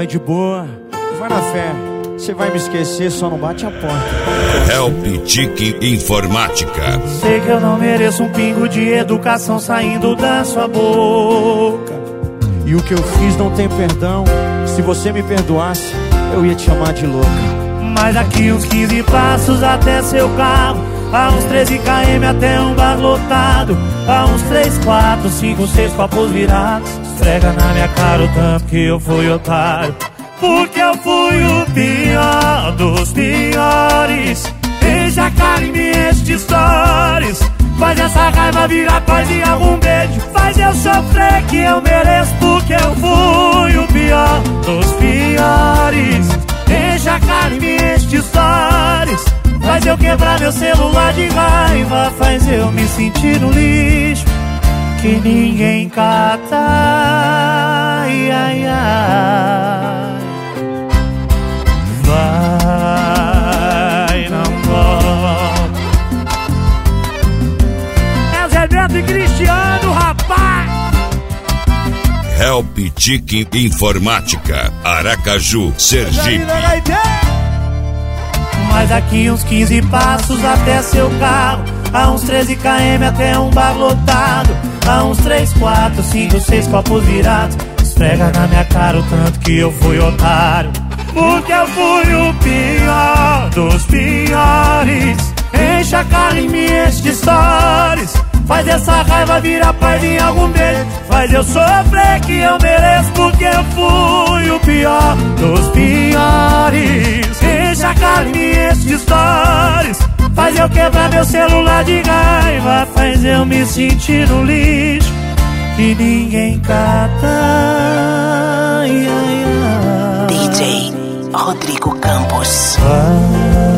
vai de boa, vai na fé. Você vai me esquecer, só não bate a porta. Help Tique Informática. Sei que eu não mereço um pingo de educação saindo da sua boca. E o que eu fiz não tem perdão. Se você me perdoasse, eu ia te chamar de louca. Mas daqui uns 15 passos até seu carro, a uns 13 km até um bar lotado, a uns 3, 4, 5, 6 copos virados. Esfrega na minha cara o tanto que eu fui otário, porque eu fui o pior dos piores. Enche a cara e me enche de stories. Faz essa raiva virar paz e algum beijo. Faz eu sofrer que eu mereço, porque eu fui o pior dos piores. Enche a cara e me enche de stories. Faz eu quebrar meu celular de raiva. Faz eu me sentir no lixo que ninguém cata. Ai, ai, ai. Vai, não volta. É o Zé Beto e Cristiano, rapaz. Help Tique Informática, Aracaju, Sergipe. Mas daqui uns 15 passos até seu carro, a uns 13 km até um bar lotado, a uns 3, 4, 5, 6 copos virados. Esfrega na minha cara o tanto que eu fui otário, porque eu fui o pior dos piores. Enche a cara e me enche de stories. Faz essa raiva virar paz em algum beijo. Faz eu sofrer que eu mereço, porque eu fui o pior dos piores. Enche a cara e me enche de stories. Faz eu quebrar meu celular de raiva. Faz eu me sentir no lixo que ninguém cata. Ai, ai, ai. DJ Rodrigo Campos. Vai.